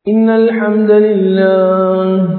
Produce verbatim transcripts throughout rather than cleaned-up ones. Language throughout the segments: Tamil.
إن الحمد لله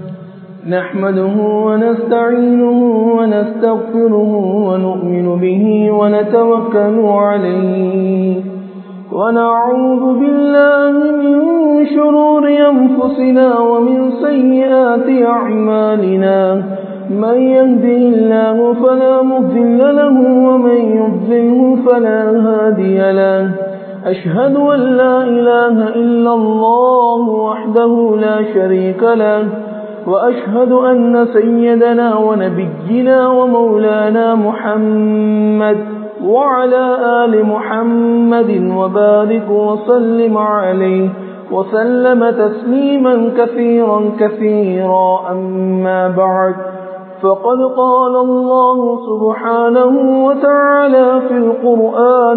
نحمده ونستعينه ونستغفره ونؤمن به ونتوكل عليه ونعوذ بالله من شرور أنفسنا ومن سيئات أعمالنا من يهده الله فلا مضل له ومن يضلله فلا هادي له أشهد أن لا إله إلا الله وحده لا شريك له وأشهد أن سيدنا ونبينا ومولانا محمد وعلى آل محمد وبارك وسلم عليه وسلم تسليما كثيرا كثيرا أما بعد فقد قال الله سبحانه وتعالى في القرآن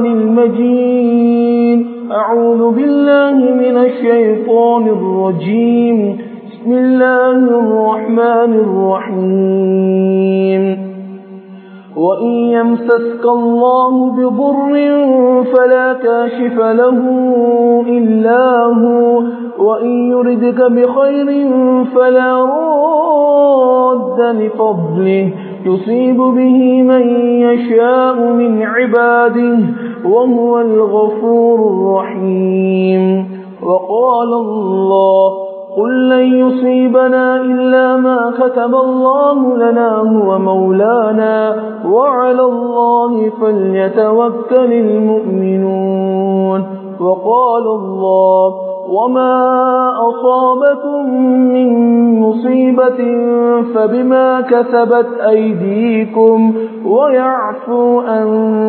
المجيد أعوذ بالله من الشيطان الرجيم بسم الله الرحمن الرحيم وإن يمسسك الله بضر فلا كاشف له إلا هو وإن يردك بخير فلا راد لفضله يصيب به من يشاء من عباده وهو الغفور الرحيم وقال الله قل لن يصيبنا إلا ما كتب الله لنا هو مولانا وعلى الله فليتوكل المؤمنون وقال الله وما أصابكم من مصيبة فبما كسبت أيديكم ويعفو عن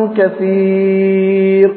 كثير.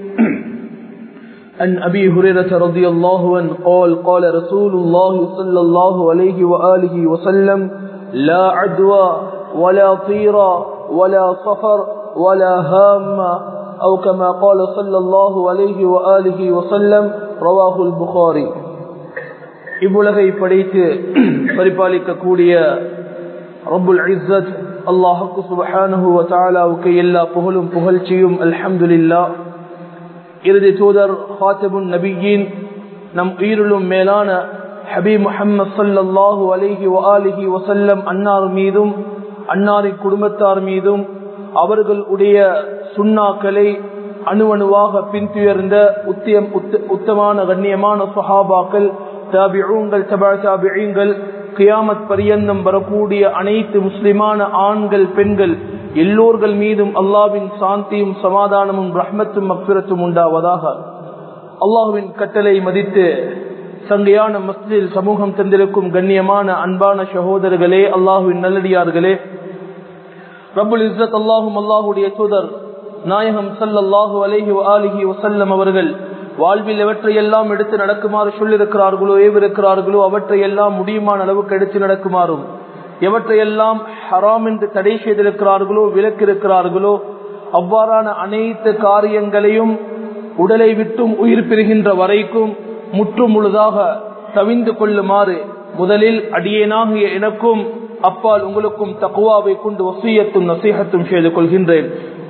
عن أبي هريرة رضي الله عنه قال قال رسول الله صلى الله عليه وآله وسلم لا عدوى ولا طيرا ولا صفر ولا هام أو كما قال صلى الله عليه وآله وسلم رواه البخاري. இவ்வுலகை படைத்து பரிபாலிக்கக்கூடிய ரப்புல் இஸ்ஸத் அல்லாஹ் சுப்ஹானஹு வ தஆலாவுக்கு எல்லா புகழும் புகழ்ச்சியும் அல்ஹம்துலில்லாஹ். இறுதி தூதர் ஹாத்திபுன் நபியின் நம் உயிரிலும் மேலான ஹபீப் முஹம்மது ஸல்லல்லாஹு அலைஹி வஆலிஹி வஸல்லம் அன்னார் மீதும் அன்னாரின் குடும்பத்தார் மீதும் அவர்களுடைய சுன்னாக்களை அணுவணுவாக பின்துயர்ந்த உத்தியம் உத்தமான கண்ணியமான சஹாபாக்கள், தாபிஊன்கள், தபா தாபிஈன்கள், கியாமத் பரியந்தம் வரக்கூடிய அனைத்து முஸ்லிமான ஆண்கள் பெண்கள் எல்லோர்கள் மீதும் அல்லாஹ்வின் சாந்தியும் சமாதானமும் ரஹ்மத்தும் மக்ஃபிரத்தும் உண்டாவதாக. அல்லாஹ்வின் கட்டளை மதித்து சங்கையான மஸ்ஜிதில் சமூகம் தந்திருக்கும் கண்ணியமான அன்பான சகோதரர்களே, அல்லாஹ்வின் நல்லடியார்களே, ரப்புல் இஸ்ஸத் அல்லாஹும் அல்லாஹுடைய தூதர் நாயகம் ஸல்லல்லாஹு அலைஹி வஆலிஹி வஸல்லம் அவர்கள் வாழ்வில் எவற்றையெல்லாம் எடுத்து நடக்குமாறு சொல்லியிருக்கிறார்களோ ஏவிருக்கிறார்களோ அவற்றையெல்லாம் முடியுமான அளவுக்கு எடுத்து நடக்குமாறும், எவற்றையெல்லாம் ஹராம் என்று தடை செய்திருக்கிறார்களோ விலக்கிருக்கிறார்களோ அவ்வாறான அனைத்து காரியங்களையும் உடலை விட்டும் உயிர் பெறுகின்ற வரைக்கும் முற்று முழுதாக தவிந்து கொள்ளுமாறு முதலில் அடியேனாகிய எனக்கும் அப்பால் உங்களுக்கும் தக்வாவை கொண்டு வசியத்தும் நசீஹத்தும் செய்து கொள்கின்றேன்.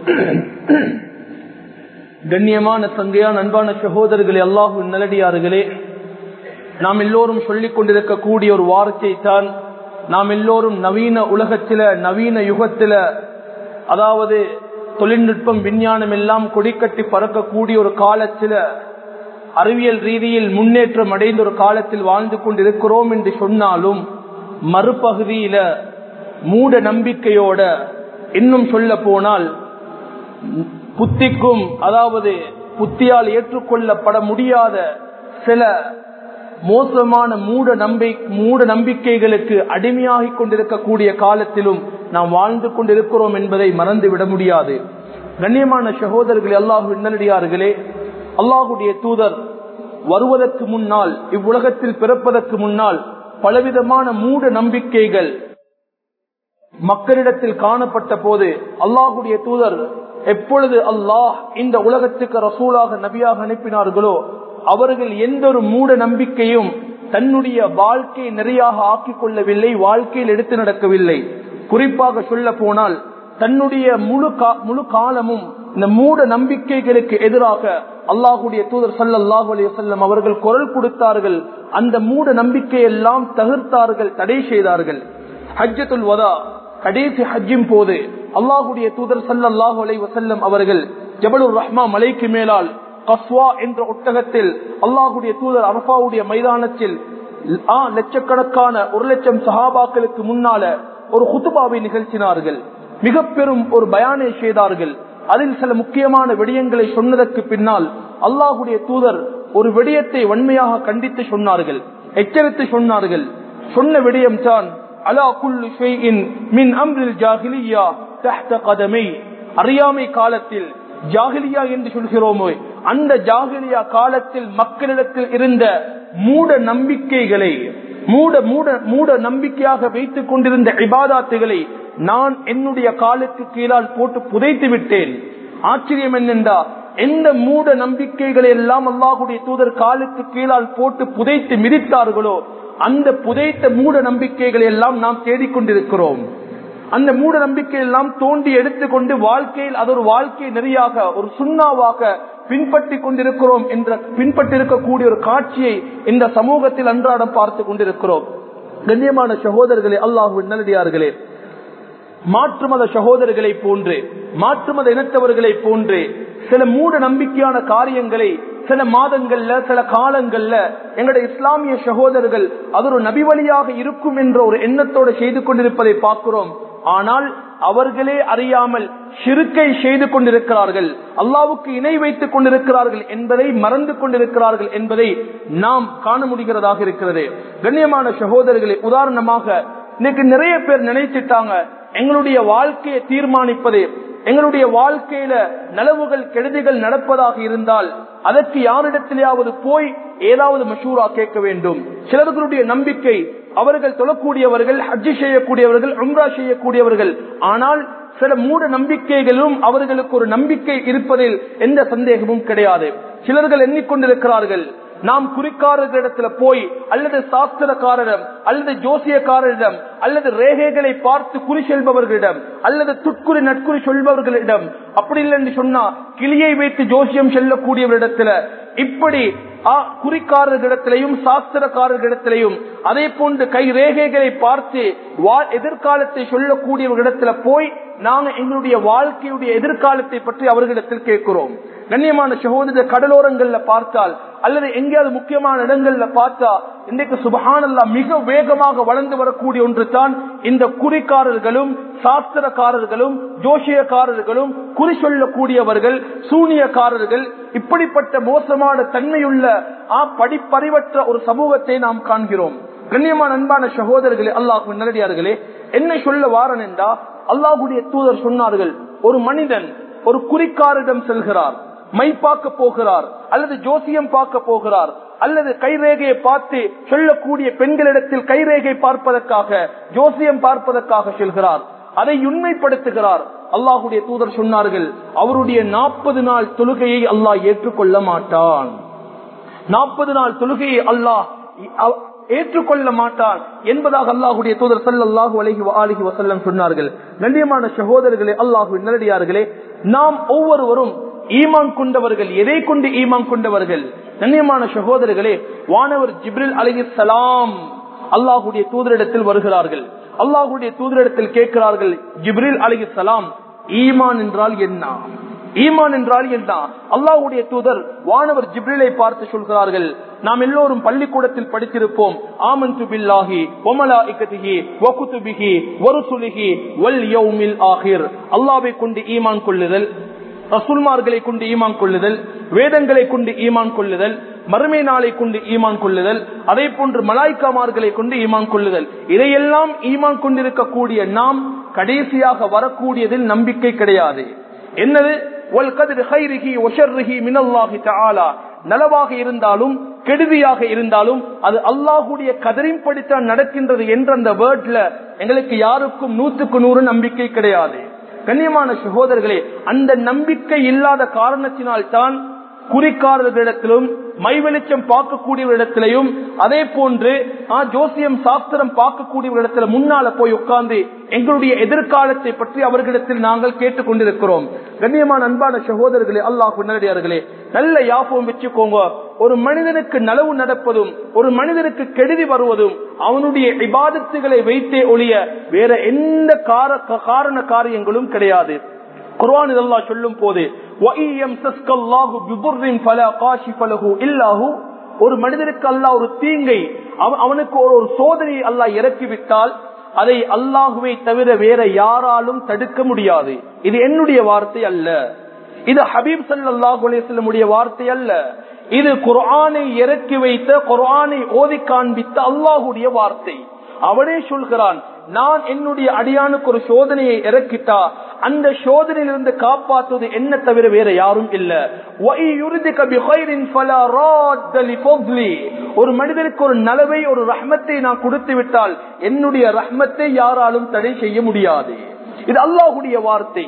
கண்ணியமான சங்கையான அன்பான சகோதரர்களே, அல்லாஹ்வின் நல்லடியார்களே, நாம் எல்லோரும் சொல்லிக் கொண்டிருக்கக்கூடிய ஒரு வார்த்தை தான், நாம் எல்லோரும் நவீன உலகத்தில நவீன யுகத்தில, அதாவது தொழில்நுட்பம் விஞ்ஞானம் எல்லாம் கொடிக்கட்டி பறக்கக்கூடிய ஒரு காலத்தில, அறிவியல் ரீதியில் முன்னேற்றம் அடைந்த ஒரு காலத்தில் வாழ்ந்து கொண்டிருக்கிறோம் என்று சொன்னாலும் மறுபகுதியில மூட நம்பிக்கையோட, இன்னும் சொல்ல போனால் புத்திக்கும் அதாவது புத்தியால் ஏற்றுக்கொள்ளப்பட முடியாத சில மோசமான மூட நம்பி மூட நம்பிக்கைகளுக்கு அடிமையாகிக் கொண்டிருக்கக்கூடிய காலத்திலும் நாம் வாழ்ந்து கொண்டிருக்கிறோம் என்பதை மறந்துவிட முடியாது. கண்ணியமான சகோதரர்களே, அல்லாஹ்வின் நல்லடியார்களே, அல்லாஹ்வுடைய தூதர் வருவதற்கு முன்னால், இவ்வுலகத்தில் பிறப்பதற்கு முன்னால் பலவிதமான மூட நம்பிக்கைகள் மக்களிடத்தில் காணப்பட்ட போது அல்லாஹ்வுடைய தூதர் எப்பொழுது அல்லாஹ் இந்த உலகத்துக்கு ரசூலாக நபியாக அனுப்பினார்களோ அவர்கள் எந்த ஒரு மூட நம்பிக்கையும் தன்னுடைய வாழ்க்கை நிறையாக ஆக்கிக் கொள்ளவில்லை, வாழ்க்கையில் எடுத்து நடக்கவில்லை. குறிப்பாக சொல்ல போனால் தன்னுடைய முழு முழு காலமும் இந்த மூட நம்பிக்கைகளுக்கு எதிராக அல்லாஹ்வுடைய தூதர் ஸல்லல்லாஹு அலைஹி வஸல்லம் அவர்கள் குரல் கொடுத்தார்கள். அந்த மூட நம்பிக்கையெல்லாம் தகர்த்தார்கள், தடை செய்தார்கள். ஹஜ்ஜத்துல் வதா கடைசி ஹஜ்ஜின் போது அல்லாஹ்வுடைய தூதர் ஸல்லல்லாஹு அலைஹி வஸல்லம் அவர்கள் ஜபலுர் ரஹ்மா மலைக்கு மேலால் கஸ்வா என்ற ஒட்டகத்தில் அல்லாஹ்வுடைய தூதர் அரஃபாவுடைய மைதானத்தில் லட்சக்கணக்கான ஒரு லட்சம் சஹாபாக்களுக்கு முன்னால ஒரு குத்துபாவை நிகழ்த்தினார்கள். மிக பெரும் ஒரு பயானை செய்தார்கள். அதில் சில முக்கியமான விடயங்களை சொன்னதற்கு பின்னால் அல்லாஹ்வுடைய தூதர் ஒரு விடயத்தை வன்மையாக கண்டித்து சொன்னார்கள், எச்சரித்து சொன்னார்கள். சொன்ன விடயம் தான் அலா குல்லு ஷைஇன் மின் அம்ரில் ஜாஹிலிய்யா தஹ்த கதமை. அறியாமை காலத்தில் ஜாஹிலியா என்று சொல்கிறோமோ, அந்த ஜாஹிலியா காலத்தில் மக்களிடத்தில் இருந்த மூட நம்பிக்கைகளை மூட மூட மூட நம்பிக்கையாக வைத்துக் கொண்டிருந்த இபாதாத்துகளை நான் என்னுடைய காலுக்கு கீழால் போட்டு புதைத்து விட்டேன். ஆச்சரியம் என்னென்றா, எந்த மூட நம்பிக்கைகளை எல்லாம் அல்லாஹ்வுடைய தூதர் காலுக்கு கீழால் போட்டு புதைத்து மிதித்தார்களோ அந்த புதைத்த மூட நம்பிக்கைகளை எல்லாம் நாம் தேடிக்கொண்டிருக்கிறோம். அந்த மூட நம்பிக்கை எல்லாம் தோண்டி எடுத்துக்கொண்டு வாழ்க்கையில் அது ஒரு வாழ்க்கை நெறியாக ஒரு சுண்ணாவாக பின்பற்றி கொண்டிருக்கிறோம் என்ற பின்பற்றிருக்கக்கூடிய ஒரு காட்சியை இந்த சமூகத்தில் அன்றாடம் பார்த்து கொண்டிருக்கிறோம். கண்ணியமான சகோதரர்களே, அல்லாஹ்வின் நல்லடியார்களே, மாற்று மத சகோதரர்களை போன்று மாற்று மத இனத்தவர்களை போன்று சில மூட நம்பிக்கையான காரியங்களை சில மாதங்கள்ல சில காலங்கள்ல எங்களுடைய இஸ்லாமிய சகோதரர்கள் அது ஒரு நபி வழியாக இருக்கும் என்ற ஒரு எண்ணத்தோடு செய்து கொண்டிருப்பதை பார்க்கிறோம். ஆனால் அவர்களே அறியாமல் ஷிர்கை செய்து கொண்டிருக்கிறார்கள், அல்லாஹ்வுக்கு இணை வைத்துக் கொண்டிருக்கிறார்கள் என்பதை மறந்து கொண்டிருக்கிறார்கள் என்பதை நாம் காண முடிகிறதாக இருக்கிறது. கண்ணியமான சகோதரர்களே, உதாரணமாக இன்னைக்கு நிறைய பேர் நினைச்சிட்டாங்க எங்களுடைய வாழ்க்கையை தீர்மானிப்பது, எங்களுடைய வாழ்க்கையில நலவுகள் கெடுதிகள் நடப்பதாக இருந்தால் அதற்கு யாரிடத்திலேயாவது போய் ஏதாவது மஷூரா கேட்க வேண்டும். சிலர்களுடைய நம்பிக்கை அவர்கள் தொழக்கூடியவர்கள், ஹஜ் செய்யக்கூடியவர்கள், உம்ரா செய்யக்கூடியவர்கள். ஆனால் சில மூட நம்பிக்கைகளும் அவர்களுக்கு ஒரு நம்பிக்கை இருப்பதில் எந்த சந்தேகமும் கிடையாது. சிலர்கள் எண்ணிக்கொண்டிருக்கிறார்கள் நாம் குறிக்காரர்களிடத்துல போய் அல்லது சாஸ்திரக்காரரிடம் அல்லது ஜோசியக்காரரிடம் அல்லது ரேகைகளை பார்த்து குறி செல்பவர்களிடம் அல்லது துட்குறி நட்குறி சொல்பவர்களிடம், அப்படி இல்லை என்று சொன்னா கிளியை வைத்து ஜோசியம் செல்லக்கூடியவரிடத்துல, இப்படி குறிக்காரர்களிடத்திலையும் சாஸ்திரக்காரர்களிடத்திலையும் அதே போன்று கை ரேகைகளை பார்த்து எதிர்காலத்தை சொல்லக்கூடியவர்களிடத்துல போய் நாங்க எங்களுடைய வாழ்க்கையுடைய எதிர்காலத்தை பற்றி அவர்களிடத்தில் கேட்கிறோம். கண்ணியமான சகோதர, கடலோரங்கள்ல பார்த்தால் அல்லது எங்கேயாவது முக்கியமான இடங்கள்ல பார்த்தா இன்றைக்கு சுபஹானல்லாஹ் மிக வேகமாக வளர்ந்து வரக்கூடிய ஒன்று தான் இந்த குறிக்காரர்களும் சாஸ்திரக்காரர்களும் ஜோசியக்காரர்களும் குறி சொல்லக்கூடியவர்கள் சூனியக்காரர்கள். இப்படிப்பட்ட மோசமான தன்மையுள்ள படிப்பறிவற்ற ஒரு சமூகத்தை நாம் காண்கிறோம். கண்ணியமான அன்பான சகோதரர்களே, அல்லாஹ்வின் நல்லடியார்களே, என்ன சொல்ல வாரன் என்றா அல்லாஹ்வுடைய தூதர் சொன்னார்கள், ஒரு மனிதன் ஒரு குறிக்காரிடம் செல்கிறார், மை பார்க்க போகிறார் அல்லது ஜோசியம் பார்க்க போகிறார் அல்லது கைரேகையை பார்த்து சொல்லக்கூடிய பெண்களிடத்தில் கைரேகை பார்ப்பதற்காக ஜோசியம் பார்ப்பதற்காக செல்கிறார், அதை உண்மைப்படுத்துகிறார். அல்லாஹ்வுடைய தூதர் சொன்னார்கள், அவருடைய நாற்பது நாள் தொழுகையை அல்லாஹ் ஏற்றுக்கொள்ள மாட்டான். நாற்பது நாள் தொழுகையை அல்லாஹ் ஏற்றுக்கொள்ள மாட்டான் என்பதாக அல்லாஹ்வுடைய தூதர் ஸல்லல்லாஹு அலைஹி வஆலிஹி வஸல்லம் சொன்னார்கள். கண்ணியமான சகோதரர்களே, அல்லாஹ்வின் நல்லடியார்களே, நாம் ஒவ்வொருவரும் ஈமான் கொண்டவர்கள். எதை கொண்டு ஈமான் கொண்டவர்கள்? கண்ணியமான சகோதரர்களே, வானவர் ஜிப்ரீல் அலைஹிஸ்ஸலாம் அல்லாஹ்வுடைய தூதரிடத்தில் வருகிறார்கள். அல்லாஹ்வுடைய தூதரிடத்தில் கேட்கிறார்கள், ஜிப்ரீல் அலைஹிஸ்ஸலாம், ஈமான் என்றால் என்ன? ஈமான் என்றால் என்ன? அல்லாஹ்வுடைய தூதர் வானவர் ஜிப்ரீலை பார்த்து சொல்கிறார்கள், நாம் எல்லோரும் பள்ளிக்கூடத்தில் படித்திருப்போம், ஆமன்து பில்லாஹி வ மலாயிகத்திஹி வ குதுபிஹி வ ருசுலிஹி வல் யௌமில் ஆகிர். அல்லாஹ்வை கொண்டு ஈமான் கொள்ளுதல், ரசூல்மார்களை கொண்டு ஈமான் கொள்ளுதல், வேதங்களை கொண்டு ஈமான் கொள்ளுதல், மறுமை நாளை கொண்டு ஈமான் கொள்ளுதல், அதே போன்று மலாய்க்காமார்களை கொண்டு ஈமான் கொள்ளுதல். இதையெல்லாம் ஈமான் கொண்டிருக்கக்கூடிய நாம் கடைசியாக வரக்கூடியதில் நம்பிக்கை கிடையாது. என்னது? நலவாக இருந்தாலும் கெடுதியாக இருந்தாலும் அது அல்லாஹ்வுடைய கதரின் படித்தான் நடக்கின்றது என்ற அந்த வேர்ட்ல எங்களுக்கு யாருக்கும் நூற்றுக்கு நூறு நம்பிக்கை கிடையாது. கண்ணியமான சகோதரர்களே, அந்த நம்பிக்கை இல்லாத காரணத்தினால் தான் குறிக்காரர்களிடத்திலும் மை வெளிச்சம் பார்க்கக்கூடியவரிடத்திலையும் அதே போன்று ஜோசியம் சாஸ்திரம் பார்க்கக்கூடிய இடத்துல முன்னால போய் உட்கார்ந்து எங்களுடைய எதிர்காலத்தை பற்றி அவர்களிடத்தில் நாங்கள் கேட்டுக் கொண்டிருக்கிறோம். கண்ணியமான அன்பான சகோதரர்களே, அல்லாஹ் நல்லடியார்களே, நல்ல யாபம் வச்சுக்கோங்க. ஒரு மனிதனுக்கு நலவு நடப்பதும் ஒரு மனிதனுக்கு கெடுதி வருவதும் அவனுடைய இபாதத்துகளை வைத்தே ஒழிய வேற எந்த காரண காரியங்களும் கிடையாது. குர்ஆன் அல்லாஹ் சொல்லும் போது ஒரு மனிதனுக்கு அல்லாஹ் ஒரு தீங்கை, அவனுக்கு ஒரு சோதனையை அல்லாஹ் இறக்கிவிட்டால் அதை அல்லாஹுவை தவிர வேற யாராலும் தடுக்க முடியாது. இது என்னுடைய வார்த்தை அல்ல, இது ஹபீப் ஸல்லல்லாஹு அலைஹி வஸல்லம் உடைய வார்த்தை அல்ல, இது குர்ஆனை இறக்கி வைத்த, குர்ஆனை ஓதி காண்பித்த அல்லாஹுடைய வார்த்தை. அவனே சொல்கிறான், நான் என்னுடைய அடியானுக்கு ஒரு சோதனையை இறக்கிட்டா அந்த சோதனையிலிருந்து காப்பாற்றுவது என்ன தவிர வேற யாரும் இல்ல. ஒரு மனிதனுக்கு ஒரு நலவை, ஒரு ரஹ்மத்தை நான் கொடுத்து விட்டால் என்னுடைய ரஹ்மத்தை யாராலும் தடை செய்ய முடியாது. இது அல்லாஹுடைய வார்த்தை.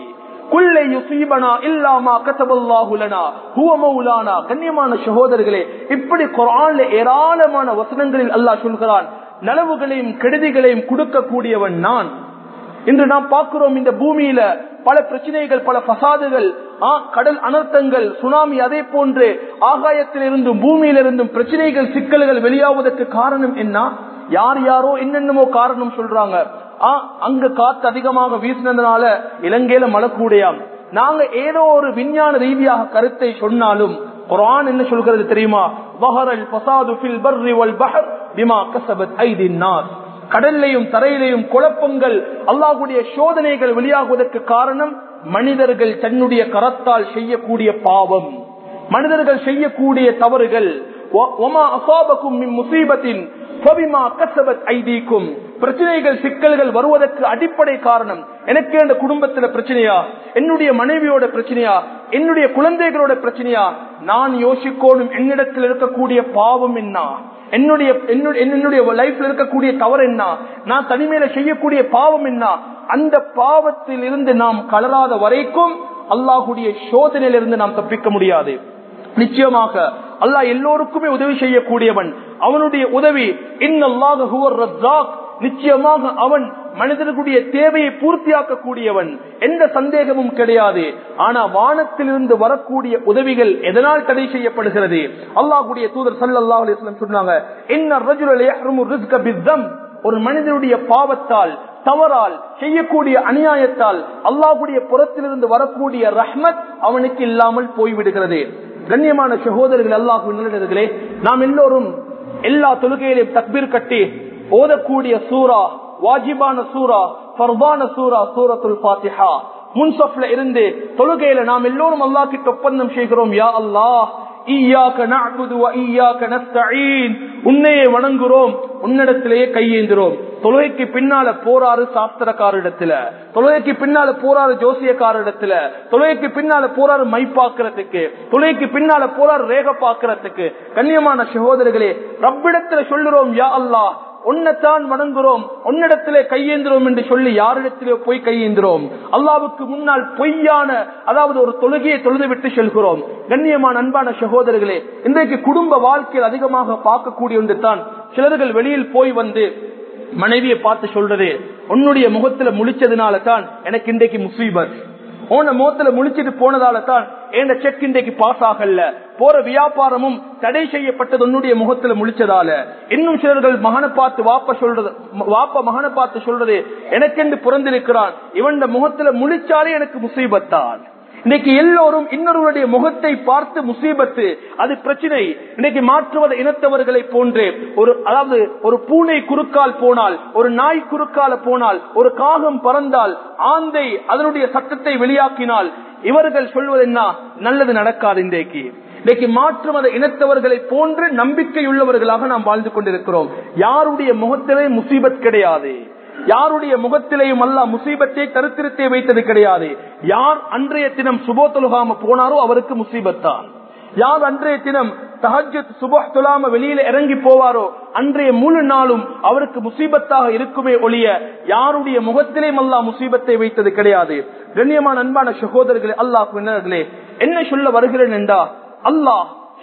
கண்ணியமான சகோதரர்களே, இப்படி குர்ஆன்ல ஏராளமான வசனங்களில் அல்லாஹ் சொல்கிறான், நலவுகளையும் கெடுதிகளையும் கொடுக்கக்கூடியவன் நான். இன்று நாம் பார்க்கிறோம், இந்த பூமியில பல பிரச்சனைகள், பல பசாதுகள், கடல் அனர்த்தங்கள், சுனாமி, அதே போன்று ஆகாயத்திலிருந்தும் பூமியிலிருந்தும் பிரச்சனைகள், சிக்கல்கள் வெளியாவதற்கு காரணம் என்ன? யார் யாரோ என்னென்னமோ காரணம் சொல்றாங்க. அங்க காத்து அதிகமாக வீசினதுனால இலங்கையில மழை கூடையாம். நாங்க ஏதோ ஒரு விஞ்ஞான ரீதியாக கருத்தை சொன்னாலும் குர்ஆன் என்ன சொல்கிறது தெரியுமா? வஹரல் ஃபஸாது ஃபில் பர்ரி வல் பஹர் பிமா கஸபத் ஐதின் நாஸ். கடல்லையும் தரையிலையும் குழப்பங்கள், அல்லாஹ்வுடைய சோதனைகள் வெளியாகுவதற்கு காரணம் மனிதர்கள் தன்னுடைய கரத்தால் செய்யக்கூடிய பாவம், மனிதர்கள் செய்யக்கூடிய தவறுகள். வமா அஸாபகும் மின் முஸீபத்தின் ஃபபிமா கஸபத் ஐதீக்கும். பிரச்சனைகள், சிக்கல்கள் வருவதற்கு அடிப்படை காரணம் எனக்கு அந்த குடும்பத்துல பிரச்சனையா, என்னுடைய மனைவியோட பிரச்சனையா, என்னுடைய குழந்தைகளோட பிரச்சனையா? நான் யோசிக்கணும், என்னிடத்தில் இருக்கக்கூடிய பாவம் என்ன, என்னுடைய என்னுடைய லைஃப்ல இருக்கக்கூடிய தவறு என்ன, நான் தனிமையில செய்யக்கூடிய பாவம் என்ன? அந்த பாவத்தில் இருந்து நாம் கலராத வரைக்கும் அல்லாஹ்வுடைய சோதனையிலிருந்து நாம் தப்பிக்க முடியாது. நிச்சயமாக அல்லாஹ் எல்லோருக்குமே உதவி செய்யக்கூடியவன். அவனுடைய உதவி இன்னல்லாஹு ஹுவர் ரஸாக், நிச்சயமாக அவன் மனிதர்களுடைய தேவையை பூர்த்தியாக்க கூடியவன், எந்த சந்தேகமும் கிடையாது. ஆனா வானத்திலிருந்து வரக்கூடிய உதவிகள் எதனால் தடை செய்யப்படுகிறது? அல்லாஹ்வுடைய தூதர் ஸல்லல்லாஹு அலைஹி வஸல்லம் சொன்னாங்க, இன்ன ரஜுல யஹ்ருமு ரிஸ்க பிஸ்ஸம். ஒரு மனிதனுடைய பாவத்தால், தவறால், செய்யக்கூடிய அநியாயத்தால் அல்லாஹ்வுடைய புறத்திலிருந்து வரக்கூடிய ரஹ்மத் அவனுக்கு இல்லாமல் போய்விடுகிறது. கண்ணியமான சகோதரர்கள், அல்லாஹ்வின் நல்லடியார்களே, நாம் எல்லோரும் எல்லா தொழுகையிலும் தக்பீர் கட்டி ஓதக்கூடிய சூரா, வாஜிபான சூரா, ஃபர்தான சூரா சூரத்துல் ஃபாத்திஹா. முன்சஃப்ல இருந்து தொழுகையில நாம் எல்லோரும் அல்லாஹ் கிட்ட ஒப்பந்தம் செய்கிறோம், யா அல்லாஹ் இய்யாக நஅ்புது வ இய்யாக நஸ்தஈன், உன்னையே வணங்குறோம், உன்னிடத்திலேயே கையேந்துறோம். தொழுகைக்கு பின்னால போறாரு சாஸ்திரக்காரிடத்துல, தொழுகைக்கு பின்னால போறாரு ஜோசியக்காரிடத்துல, தொழுகைக்கு பின்னால போறாரு மை பாக்குறதுக்கு, தொழுகைக்கு பின்னால போறாரு ரேக பாக்குறதுக்கு. கண்ணியமான சகோதரர்களே, ரப்பிடத்துல சொல்லுறோம், யா அல்லாஹ் உன்னைத்தான் வணங்குறோம், உன்னிடத்திலே கையேந்திரோம் என்று சொல்லி யாரிடத்திலே போய் கையேந்திரோம்? அல்லாஹ்வுக்கு முன்னால் பொய்யான, அதாவது ஒரு தொழுகையை தொழுது விட்டு செல்கிறோம். கண்ணியமான அன்பான சகோதரர்களே, இன்றைக்கு குடும்ப வாழ்க்கையில் அதிகமாக பார்க்கக்கூடிய ஒன்று தான், சிலர்கள் வெளியில் போய் வந்து மனைவியை பார்த்து சொல்றது, உன்னுடைய முகத்துல முழிச்சதுனால தான் எனக்கு இன்றைக்கு முசீபத், உன்ன முகத்துல முழிச்சிட்டு போனதால தான் என் செக் இன்றைக்கு பாஸ் ஆகல, போற வியாபாரமும் தடை செய்யப்பட்டது உன்னுடைய முகத்துல முழிச்சதால. இன்னும் சிலர்கள் மகனை பார்த்து வாப்ப சொல்றது, வாப்ப மகனை பார்த்து சொல்றது, எனக்கென்று பிறந்திருக்கிறான், இவன் முகத்துல முழிச்சாலே எனக்கு முசீபத்தான். இன்னைக்கு எல்லோரும் இன்னொருவருடைய முகத்தை பார்த்து முசீபத்து, அது பிரச்சனை. இன்னைக்கு மாற்றுவத இனத்தவர்களை போன்று ஒரு, அதாவது ஒரு பூனை குறுக்கால் போனால், ஒரு நாய் குறுக்கால போனால், ஒரு காகம் பறந்தால், ஆந்தை அதனுடைய சத்தத்தை வெளியாக்கினால் இவர்கள் சொல்வது என்ன? நல்லது நடக்காது. இன்றைக்கு இன்னைக்கு மாற்று மத இனத்தவர்களை போன்று நம்பிக்கையுள்ளவர்களாக நாம் வாழ்ந்து கொண்டிருக்கிறோம். யாருடைய முகத்திலே முசீபத் கிடையாது, யாருடைய முகத்திலேயும் அல்லாஹ் முசீபத்தை கருத்திருத்தே வைத்தது கிடையாது. யார் அன்றைய தினம் சுபோ தொழுகாம போனாரோ அவருக்கு முசீபத்தான். யார் அன்றைய தினம் தஹஜ்ஜுத் சுபஹ் தொழாம வெளியில இறங்கி போவாரோ அன்றைய முழு நாளும் அவருக்கு முசீபத்தாக இருக்குமே ஒழிய யாருடைய முகத்திலேயும் அல்லாஹ் முசீபத்தை வைத்தது கிடையாது. கண்ணியமான அன்பான சகோதரர்களே, அல்லாஹ்வினர்களே, என்ன சொல்ல வருகிறேன் என்றா, அல்லாஹ்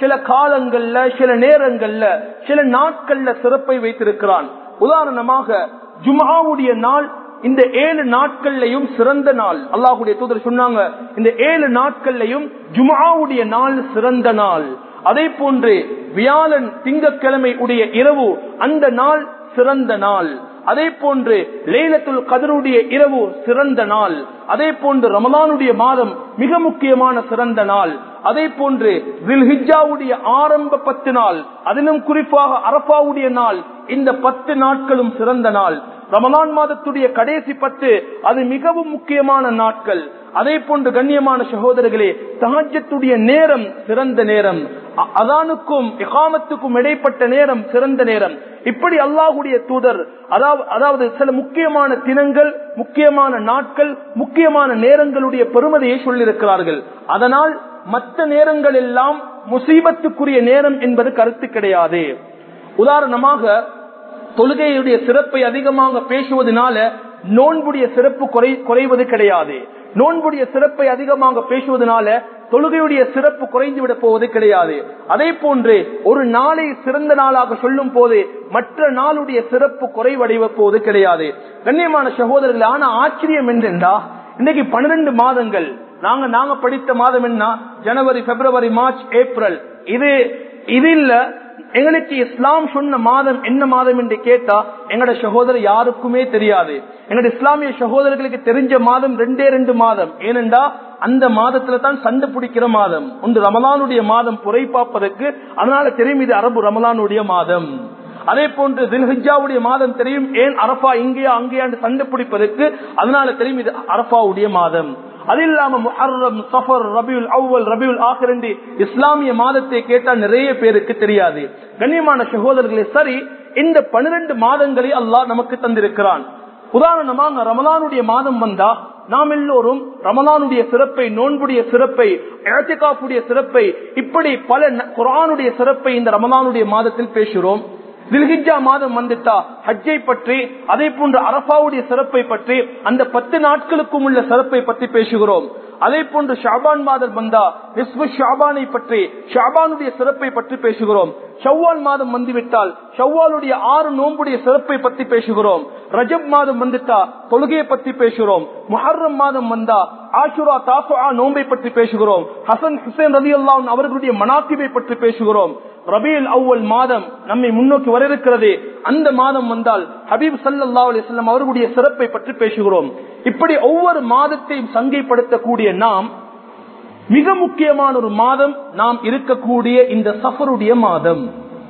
சில காலங்கள்ல, சில நேரங்கள்ல, சில நாட்கள்ல சிறப்பை வைத்திருக்கிறான். உதாரணமாக ஜும்ஆவுடைய நாள் இந்த ஏழு நாட்கள்லையும் சிறந்த நாள். அல்லாஹ்வுடைய தூதர் சொன்னாங்க, இந்த ஏழு நாட்கள்லையும் ஜும்ஆவுடைய நாள் சிறந்த நாள். அதே போன்று வியாழன் திங்கட்கிழமை உடைய இரவு அந்த நாள் சிறந்த நாள். அதே போன்று லைலத்துல் கத்ருடைய இரவு சிறந்த நாள். அதே போன்று ரமலானுடைய மாதம் மிக முக்கியமான சிறந்த நாள். அதே போன்று தில்ஹிஜ்ஜாவுடைய ஆரம்ப பத்து நாள், அதிலும் குறிப்பாக அரஃபாவுடைய நாள், இந்த பத்து நாட்களும் சிறந்த நாள். ரமலான் மாதத்துடைய கடைசி பத்து அது மிகவும் முக்கியமான நாட்கள். அதே போன்று கண்ணியமான சகோதரர்களே, தஹஜ்ஜுடைய நேரம் சிறந்த நேரம், அதானுக்கும் இகாமத்துக்கும் இடைப்பட்ட நேரம் சிறந்த நேரம். இப்படி அல்லாஹ்வுடைய தூதர் அதாவது அதாவது சில முக்கியமான தினங்கள், முக்கியமான நாட்கள், முக்கியமான நேரங்களுடைய பெருமதியை சொல்லியிருக்கிறார்கள். அதனால் மற்ற நேரங்கள் எல்லாம் முசீபத்துக்குரிய நேரம் என்பது கருத்து கிடையாது. உதாரணமாக தொழுகையுடைய சிறப்பை அதிகமாக பேசுவதனால நோன்புடைய சிறப்பு குறை குறைவது கிடையாது. நோன்புடைய சிறப்பை அதிகமாக பேசுவதனால தொழுகையுடைய சிறப்பு குறைந்து விட போவது கிடையாது. அதே போன்று ஒரு நாளை சிறந்த நாளாக சொல்லும் போது மற்ற நாளுடைய சிறப்பு குறைவடைவ போவது கிடையாது. கண்ணியமான சகோதரர்கள், ஆனா ஆச்சரியம் என்னென்றா, இன்னைக்கு பன்னிரண்டு மாதங்கள் நாங்க நாங்க படித்த மாதம் என்ன, ஜனவரி, பிப்ரவரி, மார்ச், ஏப்ரல். இது இது இல்ல எங்களுக்கு இஸ்லாம் சொன்ன மாதம் என்ன மாதம் என்று கேட்டா எங்கட சகோதரர் யாருக்குமே தெரியாது. எங்கட இஸ்லாமிய சகோதரர்களுக்கு தெரிஞ்ச மாதம் ரெண்டே ரெண்டு மாதம். ஏனென்றா அந்த மாதத்துல தான் சண்டை பிடிக்கிற மாதம். ஒன்று ரமலானுடைய மாதம் புரை பார்ப்பதற்கு, அதனால தெரியும் இது அரபு ரமலானுடைய மாதம். அதே போன்று தில்ஹிஜ்ஜாவுடைய மாதம் தெரியும், ஏன் அரஃபா இங்கேயா அங்கேயாண்டு சண்டை பிடிப்பதற்கு, அதனால தெரியும் இது அரஃபாவுடைய மாதம். அது இல்லாம முஹர்ரம், சஃபர், ரபியுல் அவ்வல், ரபியுல் ஆகிர் என்று இஸ்லாமிய மாதத்தை கேட்டால் நிறைய பேருக்கு தெரியாது. கண்ணியமான சகோதரர்களே, சரி, இந்த பன்னிரண்டு மாதங்களை அல்லாஹ் நமக்கு தந்திருக்கிறான். உதாரணமாக ரமலானுடைய மாதம் வந்தா நாம் எல்லோரும் ரமலானுடைய சிறப்பை, நோன்புடைய சிறப்பை, இஅ்திகாஃபுடைய சிறப்பை, இப்படி பல குர்ஆனுடைய சிறப்பை இந்த ரமலானுடைய மாதத்தில் பேசுகிறோம். தில்ஹிஜ்ஜா மாதம் வந்துட்டா ஹஜ்ஜை பற்றி, அதே போன்று அரஃபாவுடைய சிறப்பை பற்றி, அந்த பத்து நாட்களுக்கும் உள்ள சிறப்பை பற்றி பேசுகிறோம். அதே போன்று ஷாபான் மாதம் வந்தா நிஸ்பு ஷாபானை பற்றி, ஷாபானுடைய சிறப்பை பற்றி பேசுகிறோம். ஷவ்வால் மாதம் வந்துவிட்டால் ஷவ்வாலுடைய ஆறு நோன்புடைய சிறப்பை பற்றி பேசுகிறோம். ரஜப் மாதம் வந்துட்டா தொழுகையை பற்றி பேசுகிறோம். முஹர்ரம் மாதம் வந்தா ஆஷுரா, தாசுஆ நோன்பை பற்றி பேசுகிறோம். ஹசன் ஹுசைன் ரலியல்லாஹு அன்ஹு அவர்களுடைய மனாகிபை பற்றி பேசுகிறோம். ரபியுல் அவ்வல் மாதம் நம்மை முன்னோக்கி வர இருக்கிறது, அந்த மாதம் வந்தால் ஹபீப் ஸல்லல்லாஹு அலைஹி வஸல்லம் அவர்களுடைய சிறப்பை பற்றி பேசுகிறோம். இப்படி ஒவ்வொரு மாதத்தையும் சங்கைப்படுத்தக்கூடிய நாம், மிக முக்கியமான ஒரு மாதம் நாம் இருக்கக்கூடிய இந்த சஃபருடைய மாதம்.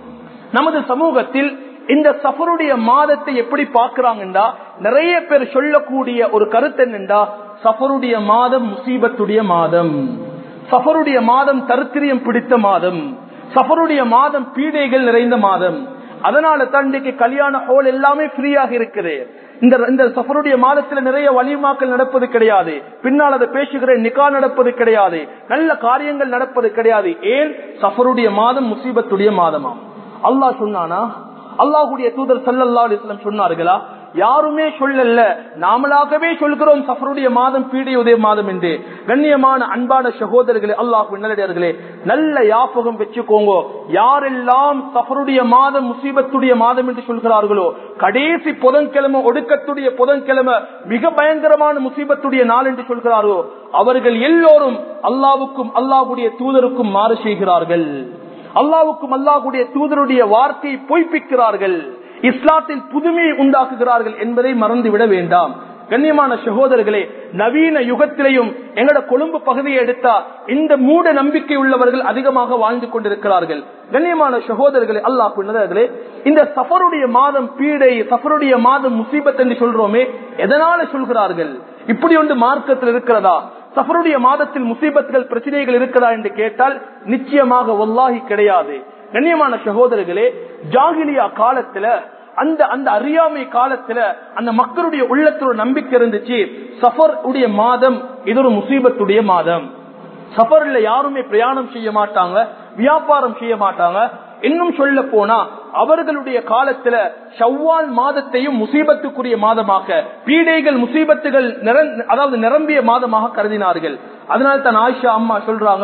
நமது சமூகத்தில் இந்த சஃபருடைய மாதத்தை எப்படி பார்க்கிறாங்கன்றா, நிறைய பேர் சொல்லக்கூடிய ஒரு கருத்து என்னென்றா, சஃபருடைய மாதம் முசீபத்துடைய மாதம், சஃபருடைய மாதம் தரித்திரியம் பிடித்த மாதம், சஃபருடைய மாதம் பீடைகள் நிறைந்த மாதம். அதனால தான் இன்றைக்கு கல்யாண ஹால் எல்லாமே ஃப்ரீயாக இருக்குது. இந்த இந்த சஃபருடைய மாதத்துல நிறைய வலிமாக்கள் நடப்பது கிடையாது, பின்னால் அதை பேசுகிற நிக்கா நடப்பது கிடையாது, நல்ல காரியங்கள் நடப்பது கிடையாது. ஏன்? சஃபருடைய மாதம் முசீபத்துடைய மாதமா? அல்லாஹ் சொன்னானா? அல்லாஹ்வுடைய தூதர் ஸல்லல்லாஹு அலைஹி வஸல்லம் சொன்னார்களா? யாருமே சொல்லல, நாமளாகவே சொல்கிறோம் சஃபருடைய மாதம் பீடையுடைய மாதம் என்று. கண்ணியமான அன்பான சகோதரர்களே, அல்லாஹ்வின் நல்லடியார்களே, நல்ல ஞாபகம் வச்சுக்கோங்க. யாரெல்லாம் சஃபருடைய மாதம் முசீபத்துடைய மாதம் என்று சொல்கிறார்களோ, கடைசி புதன்கிழமை, ஒடுக்கத்துடைய புதன்கிழமை மிக பயங்கரமான முசீபத்துடைய நாள் என்று சொல்கிறார்களோ, அவர்கள் எல்லோரும் அல்லாஹ்வுக்கும் அல்லாஹ்வுடைய தூதருக்கும் மாறு செய்கிறார்கள். அல்லாஹ்வுக்கும் அல்லாஹ்வுடைய தூதருடைய வார்த்தையை பொய்ப்பிக்கிறார்கள், இஸ்லாத்தில் புதுமையை உண்டாக்குகிறார்கள் என்பதை மறந்துவிட வேண்டாம். கண்ணியமான சகோதரர்களே, நவீன யுகத்திலையும் எங்கட கொழும்பு பகுதியை எடுத்தா இந்த மூட நம்பிக்கை உள்ளவர்கள் அதிகமாக வாழ்ந்து கொண்டிருக்கிறார்கள். கண்ணியமான சகோதரர்களே, அல்லாஹ்வுடைய இந்த சஃபருடைய மாதம் பீடை, சஃபருடைய மாதம் முசீபத் என்று சொல்றோமே, எதனால சொல்கிறார்கள்? இப்படி ஒன்று மார்க்கத்தில் இருக்கிறதா? சஃபருடைய மாதத்தில் முசீபத்துகள், பிரச்சனைகள் இருக்கிறதா என்று கேட்டால் நிச்சயமாக வல்லாஹி கிடையாது. கண்ணியமான சகோதரர்களே, ஜாகிலியா காலத்துல, அந்த அந்த அறியாமை காலத்துல அந்த மக்களுடைய உள்ளத்துல ஒரு நம்பிக்கை இருந்துச்சு, சஃபர் உடைய மாதம் இது ஒரு முசீபத்துடைய மாதம். சஃபர்ல யாருமே பிரயாணம் செய்ய மாட்டாங்க, வியாபாரம் செய்ய மாட்டாங்க. இன்னும் சொல்ல போனா அவர்களுடைய காலத்துல ஷவ்வால் மாதத்தையும் முசீபத்துக்குரிய மாதமாக, பீடைகள் முசீபத்துகள் அதாவது நிரம்பிய மாதமாக கருதினார்கள். அதனால தான் ஆயிஷா அம்மா சொல்றாங்க,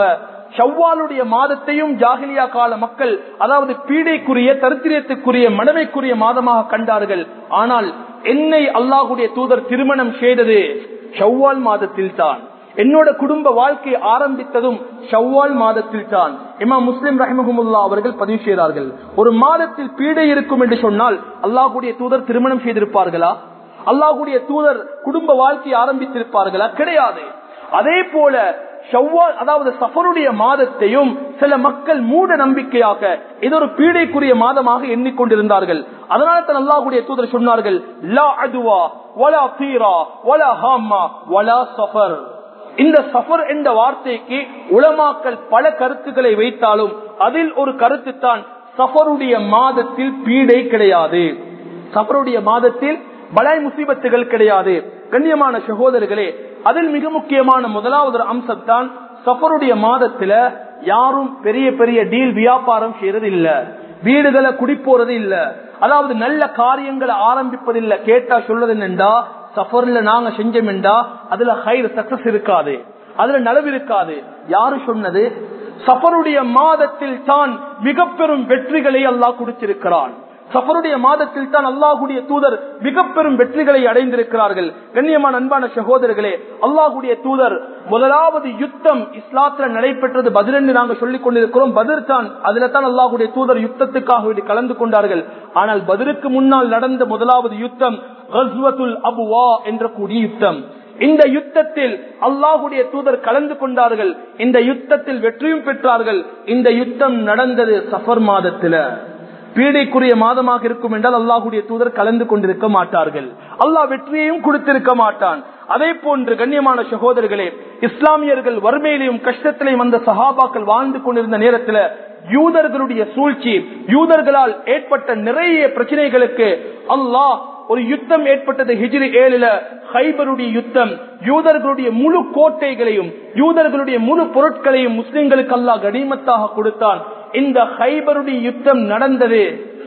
ஷவ்வாலுடைய மாதத்தையும் ஜாகிலியா கால மக்கள் அதாவது பீடைக்குரிய தரித்திரத்துக்குரிய மடமைக்குரிய மாதமாக கண்டார்கள். ஆனால் என்னை அல்லாஹுடைய தூதர் திருமணம் செய்தது ஷவ்வால் மாதத்தில் தான். என்னோட குடும்ப வாழ்க்கை ஆரம்பித்ததும் ஷவ்வால் மாதத்தில் தான். இமாம் முஸ்லிம் ரஹ்மஹுல்லாஹ் அவர்கள் பதிவு செய்கிறார்கள், ஒரு மாதத்தில் பீடை இருக்கும் என்று சொன்னால் அல்லாஹுடைய தூதர் திருமணம் செய்திருப்பார்களா? அல்லாஹுடைய தூதர் குடும்ப வாழ்க்கை ஆரம்பித்திருப்பார்களா? கிடையாது. அதே போல ஷவ்வால் அதாவது சஃபருடைய மாதத்தையும் சில மக்கள் மூட நம்பிக்கையாக இது ஒரு பீடைக்குரிய மாதமாக எண்ணிக்கொண்டிருந்தார்கள். அதனால தான் அல்லாஹ்வுடைய தூதர் சொன்னார்கள், லா அதுவா வலா தீரா வலா ஹாமா வலா சஃபர். இந்த சஃபர் என்ற வார்த்தைக்கு உலமாக்கள் பல கருத்துக்களை வைத்தாலும் அதில் ஒரு கருத்து தான் சஃபருடைய மாதத்தில் பீடை கிடையாது, சஃபருடைய மாதத்தில் பலாய் முசீபத்துகள் கிடையாது. கண்ணியமான சகோதரர்களே, அதில் மிக முக்கியமான முதலாவது அம்சத்தான் சஃபருடைய மாதத்துல யாரும் பெரிய பெரிய டீல் வியாபாரம் செய்யறது இல்ல, வீடுகளை குடிப்போறது இல்ல, அதாவது நல்ல காரியங்களை ஆரம்பிப்பதில்லை. கேட்டா சொல்றது என்னண்டா, சஃபர்ல நாங்க செஞ்சோம்டா அதுல ஹைர் சக்சஸ் இருக்காது, அதுல நலவு இருக்காது. யாரு சொன்னது? சஃபருடைய மாதத்தில் தான் மிக பெரும் வெற்றிகளை அல்லாஹ் கொடுத்திருக்கிறான். சஃபருடைய மாதத்தில் தான் அல்லாஹுடைய தூதர் மிக பெரும் வெற்றிகளை அடைந்திருக்கிறார்கள். கண்ணியமான அன்பான சகோதரர்களே, அல்லாஹுடைய தூதர் முதலாவது யுத்தம் இஸ்லாத்துல நடைபெற்றது பத்ர் என்று நாங்கள் சொல்லிக் கொண்டிருக்கிறோம். பத்ர் தான், அதுல தான் அல்லாஹுடைய தூதர் யுத்தத்துக்காக கலந்து கொண்டார்கள். ஆனால் பத்ருக்கு முன்னால் நடந்த முதலாவது யுத்தம் கஸ்வத்துல் அபுவா என்ற கூடிய யுத்தம். இந்த யுத்தத்தில் அல்லாஹுடைய தூதர் கலந்து கொண்டார்கள். இந்த யுத்தத்தில் வெற்றியும் பெற்றார்கள். இந்த யுத்தம் நடந்தது சஃபர் மாதத்துல. பீடைக்குரிய மாதமாக இருக்கும் என்றால் அல்லாஹுடைய தூதர் கலந்து கொண்டிருக்க மாட்டார்கள், அல்லாஹ் வெற்றியையும் கொடுத்திருக்க மாட்டான். அதே போன்று கண்ணியமான சகோதரர்களே, இஸ்லாமியர்கள் வறுமையிலையும் கஷ்டத்திலையும் அந்த சஹாபாக்கள் வாழ்ந்து கொண்டிருந்த நேரத்தில் யூதர்களுடைய சூழ்ச்சி, யூதர்களால் ஏற்பட்ட நிறைய பிரச்சனைகளுக்கு அல்லாஹ் ஒரு யுத்தம் ஏற்பட்டது. ஹிஜ்ரி ஏழுல ஹைபருடைய யுத்தம். யூதர்களுடைய முழு கோட்டைகளையும் யூதர்களுடைய முழு பொருட்களையும் முஸ்லிம்களுக்கு அல்லாஹ் கனிமத்தாக கொடுத்தான். இந்த ஹைபருடைய யுத்தம் நடந்தது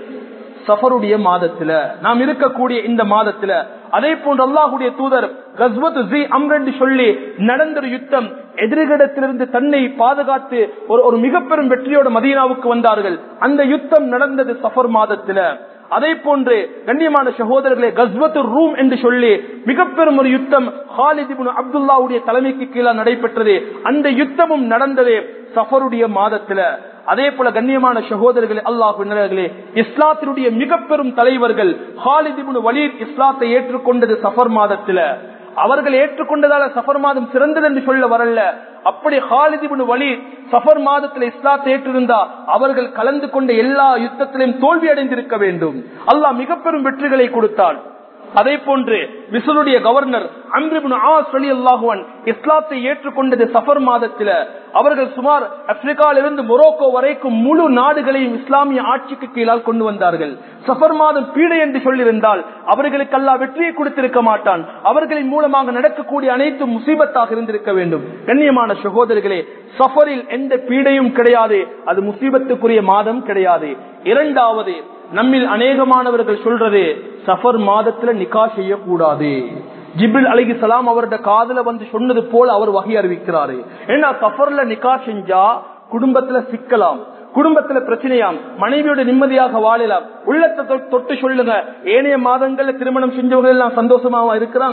சஃபருடைய மாதத்துல, நாம் இருக்கக்கூடிய இந்த மாதத்துல. அதே போன்று அல்லாஹுடைய தூதர் கஸ்வத் ஜி அம்ர் என்று சொல்லி நடந்த யுத்தம், எதிரிகளிடத்திலிருந்து தன்னை பாதுகாத்து ஒரு ஒரு மிக பெரும் வெற்றியோட மதீனாவுக்கு வந்தார்கள். அந்த யுத்தம் நடந்தது சஃபர் மாதத்துல. அதே போன்று கண்ணியமான சகோதரர்களே, கஸ்வத் ரூம் என்று சொல்லி மிக பெரும் ஒரு யுத்தம் ஹாலித் இப்னு அப்துல்லாவுடைய தலைமைக்கு கீழே நடைபெற்றது. அந்த யுத்தமும் நடந்தது சஃபருடைய மாதத்துல. அதே போல கண்ணியமான சகோதரர்களே, அல்லாஹ்வினர்களே, இஸ்லாத்தினுடைய மிக பெரும் தலைவர்கள் ஹாலித் இப்னு வலீத் இஸ்லாத்தை ஏற்றுக்கொண்டது சஃபர் மாதத்துல. அவர்கள் ஏற்றுக்கொண்டதால சஃபர் மாதம் சிறந்தது என்று சொல்ல வரல. அப்படி ஹாலித் இப்னு வலீத் சஃபர் மாதத்தில் இஸ்லாத்தை ஏற்றிருந்தா அவர்கள் கலந்து கொண்ட எல்லா யுத்தத்திலும் தோல்வி அடைந்திருக்க வேண்டும். அல்லாஹ் மிக பெரும் வெற்றிகளை கொடுத்தான். அதே போன்று மிஸ்ருடைய கவர்னர் அம்ர் இப்னு ஆஸ் ரலியல்லாஹு அன்ஹு இஸ்லாத்தை ஏற்றுக்கொண்டது சஃபர் மாதத்தில். அவர்கள் சுமார் ஆப்பிரிக்காவிலிருந்து மொரோக்கோ வரைக்கும் முழு நாடுகளையும் இஸ்லாமிய ஆட்சிக்கு கீழால் கொண்டு வந்தார்கள். சஃபர் மாதம் பீடை என்று சொல்லியிருந்தால் அவர்களுக்கு அல்லாஹ் வெற்றியை கொடுத்திருக்க மாட்டான். அவர்களின் மூலமாக நடக்கக்கூடிய அனைத்து முசீபத்தாக இருந்திருக்க வேண்டும். கண்ணியமான சகோதரர்களே, சஃபரில் எந்த பீடையும் கிடையாது, அது முசீபத்துக்குரிய மாதம் கிடையாது. இரண்டாவது, நம்மில் அநேகமானவர்கள் சொல்றது சஃபர் மாதத்துல நிக்கா செய்யக்கூடாது. ஜிப்ரில் அலைஹிஸ்ஸலாம் அவருடைய காதுல வந்து சொன்னது போல அவர் வகை அறிவிக்கிறாரு. ஏன்னா சஃபர்ல நிக்கா செஞ்சா குடும்பத்துல சிக்கலாம், குடும்பத்துல பிரச்சனையாம், மனைவியோட நிம்மதியாக வாழலாம். உள்ளத்தை தொட்டு சொல்லுங்க, ஏனைய மாதங்கள்ல திருமணம் செஞ்சவங்க எல்லாம் சந்தோஷமாக இருக்கிறாங்க,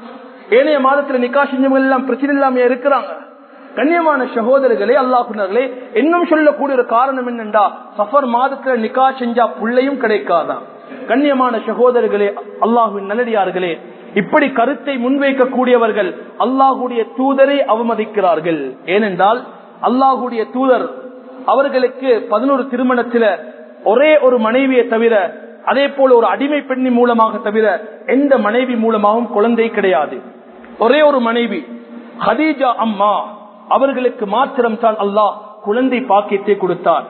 ஏனைய மாதத்துல நிக்கா செஞ்சவங்க எல்லாம் பிரச்சனை இல்லாம இருக்கிறாங்க. கண்ணியமான சகோதரர்களே, அல்லாஹ்வினர்களே, இன்னும் சொல்லக்கூடிய ஒரு காரணம் என்னண்டா, சஃபர் மாதத்துல நிக்கா செஞ்சா புள்ளையும் கிடைக்காதான். கண்ணியமான சகோதரர்களே, அல்லாஹ்வின் நல்லடியார்களே, இப்படி கருத்தை முன்வைக்க கூடியவர்கள் அல்லாஹுடைய தூதரை அவமதிக்கிறார்கள். ஏனென்றால் அல்லாஹுடைய தூதர் அவர்களுக்கு பதினோரு திருமணத்தில ஒரே ஒரு மனைவியை தவிர, அதே போல ஒரு அடிமை பெண்ணின் மூலமாக தவிர எந்த மனைவி மூலமாகவும் குழந்தை கிடையாது. ஒரே ஒரு மனைவி ஹதீஜா அம்மா அவர்களுக்கு மாத்திரம் தான் அல்லாஹ் குழந்தை பாக்கியத்தை கொடுத்தார்.